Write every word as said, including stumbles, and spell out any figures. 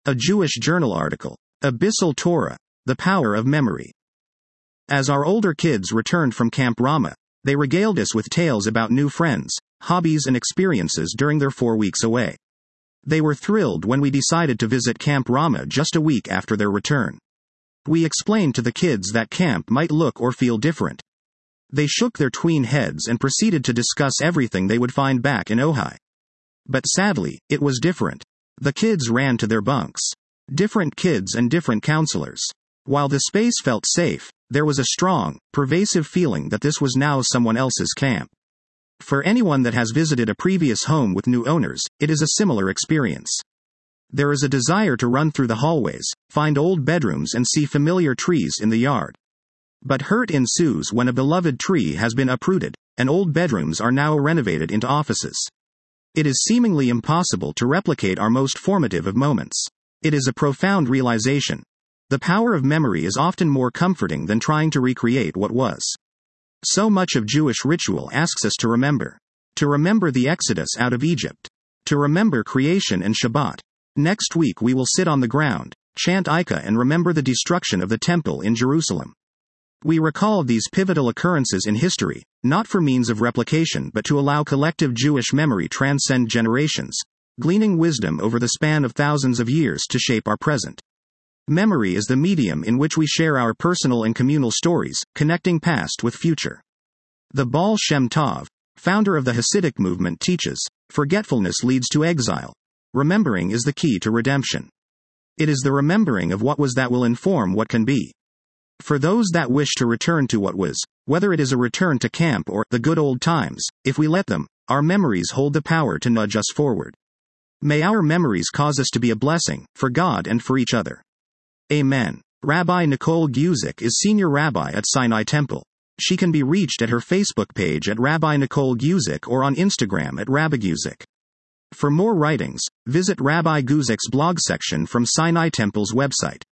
A Jewish journal article. Abyssal Torah. The Power of Memory. As our older kids returned from Camp Ramah, they regaled us with tales about new friends, hobbies and experiences during their four weeks away. They were thrilled when we decided to visit Camp Ramah just a week after their return. We explained to the kids that camp might look or feel different. They shook their tween heads and proceeded to discuss everything they would find back in Ojai. But sadly, it was different. The kids ran to their bunks. Different kids and different counselors. While the space felt safe, there was a strong, pervasive feeling that this was now someone else's camp. For anyone that has visited a previous home with new owners, it is a similar experience. There is a desire to run through the hallways, find old bedrooms and see familiar trees in the yard. But hurt ensues when a beloved tree has been uprooted, and old bedrooms are now renovated into offices. It is seemingly impossible to replicate our most formative of moments. It is a profound realization. The power of memory is often more comforting than trying to recreate what was. So much of Jewish ritual asks us to remember. To remember the Exodus out of Egypt. To remember creation and Shabbat. Next week we will sit on the ground, chant Ikah and remember the destruction of the temple in Jerusalem. We recall these pivotal occurrences in history, not for means of replication but to allow collective Jewish memory transcend generations, gleaning wisdom over the span of thousands of years to shape our present. Memory is the medium in which we share our personal and communal stories, connecting past with future. The Baal Shem Tov, founder of the Hasidic movement, teaches, forgetfulness leads to exile. Remembering is the key to redemption. It is the remembering of what was that will inform what can be. For those that wish to return to what was, whether it is a return to camp or the good old times, if we let them, our memories hold the power to nudge us forward. May our memories cause us to be a blessing, for God and for each other. Amen. Rabbi Nicole Guzik is Senior Rabbi at Sinai Temple. She can be reached at her Facebook page at Rabbi Nicole Guzik or on Instagram at Rabbi Guzik. For more writings, visit Rabbi Guzik's blog section from Sinai Temple's website.